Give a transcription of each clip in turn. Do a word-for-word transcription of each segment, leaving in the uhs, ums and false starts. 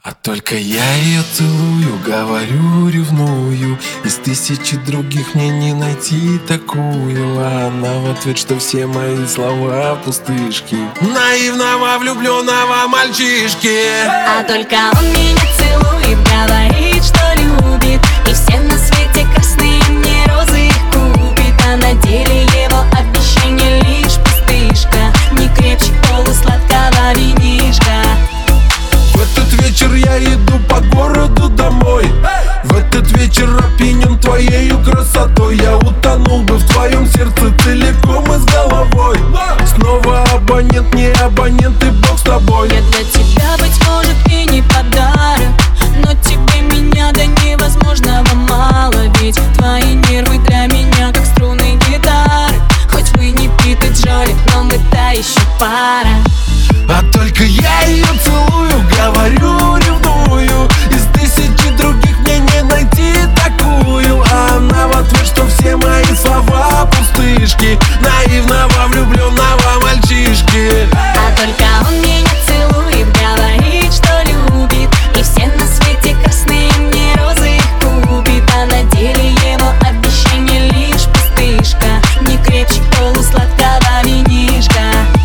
А только я ее целую, говорю, ревную. Из тысячи других мне не найти такую. А она в ответ, что все мои слова пустышки наивного влюбленного мальчишки. А только он меня целует, говорит, что любит, и все на свете красные мне розы их купит. А на деле его обещание лишь пустышка, не крепче полусладкого винишка. В этот вечер я иду по городу домой. В этот вечер опьянен твоею красотой. Я утонул бы в твоем сердце целиком и с головой. Снова абонент, не абонент, и Бог с тобой. Я для тебя, быть может, и не подарок, но тебе меня до невозможного мало. Ведь твои нервы для меня как струны гитары. Хоть вы не Пит и Джоли, но мы-то еще пара. А только я ее целую, говорю, ревную. Из тысячи других мне не найти такую. А она в ответ, что все мои слова пустышки наивного влюбленного мальчишки. А только он меня целует, говорит, что любит, и все на свете красные мне розы их купит. А на деле его обещание лишь пустышка, не крепче полусладкого винишка.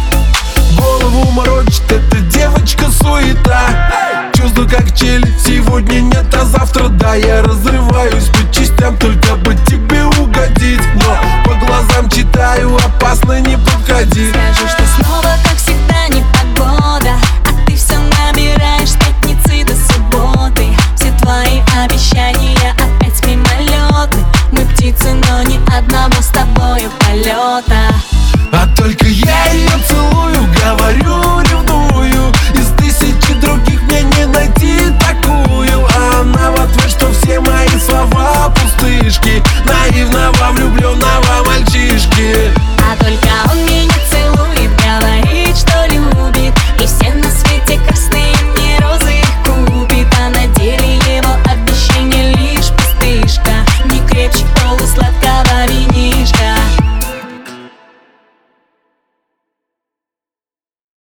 Голову морочит эта девочка суета. Чувствую, как челюсть, сегодня нет, а завтра да. Я разрываюсь по частям, только бы тебе угодить. Но по глазам читаю, опасно, не подходи. Скажу, что снова, как всегда, непогода, а ты все набираешь с пятницы до субботы. Все твои обещания опять мимолетны. Мы птицы, но ни одного с тобою полета. А только я ее целую, говорю, ревную. Из тысячи других мне не найти такую. А она в ответ, что все мои слова пустышки наивного влюбленного мальчишки.